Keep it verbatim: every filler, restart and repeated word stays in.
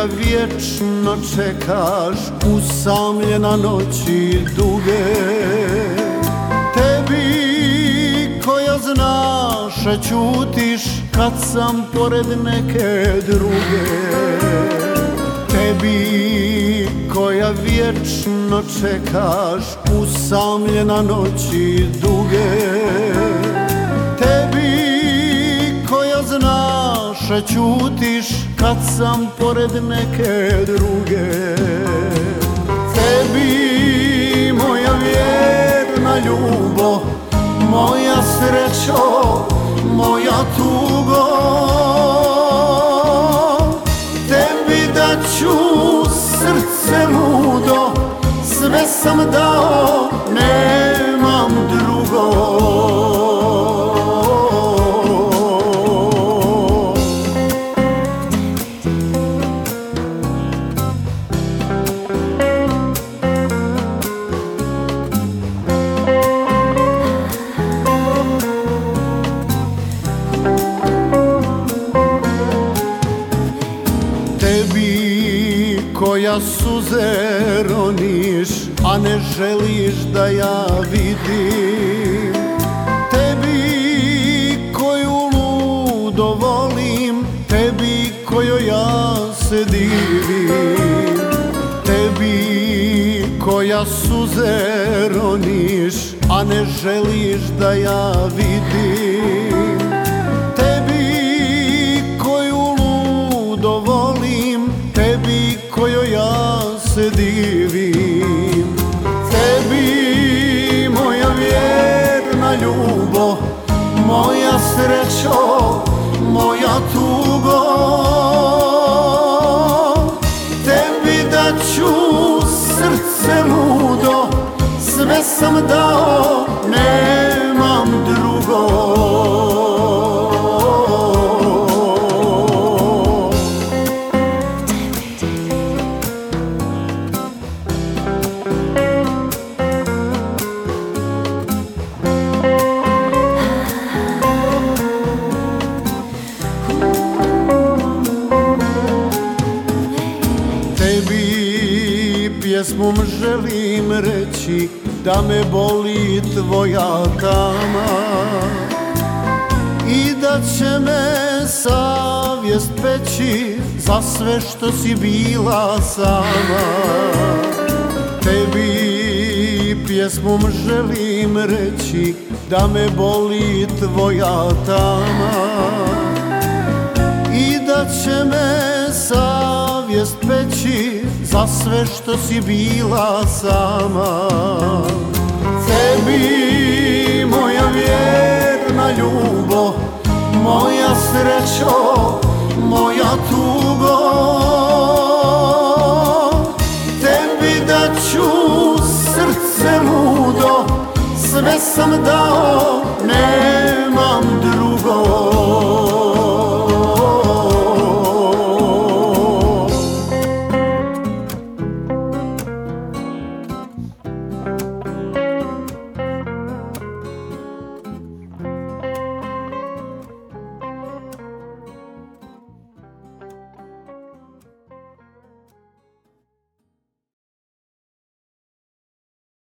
vječno čekaš, usamljena noći duge. Tebi koja znaš, a ćutiš kad sam pored neke druge. Tebi koja vječno čekaš, usamljena noći duge. Tebi koja znaš, a ćutiš kad sam pored neke druge. Tebi moja vjerna ljubo, moja srećo, moja tugo, tebi daću srce ludo, sve sam dao, nemam drugo. Tebi koja suze roniš, a ne želiš da ja vidim. Tebi koju ludo volim, tebi kojoj ja se divim. Tebi koja suze roniš, a ne želiš da ja vidim. Tebi koju ludo volim, tebi kojoj ja se divim. Tebi moja vjerna ljubo, moja srećo, moja tugo, tebi daću srce ludo, sve sam dao, nemam drugo. Tebi pjesmom želim reći da me boli tvoja tama i da će me savjest peći za sve što si bila sama. Tebi pjesmom želim reći da me boli tvoja tama i da će me savjest peći za sve što si bila sama. Tebi moja vjerna ljubo, moja srećo, moja tugo, tebi daću srce ludo, sve sam dao,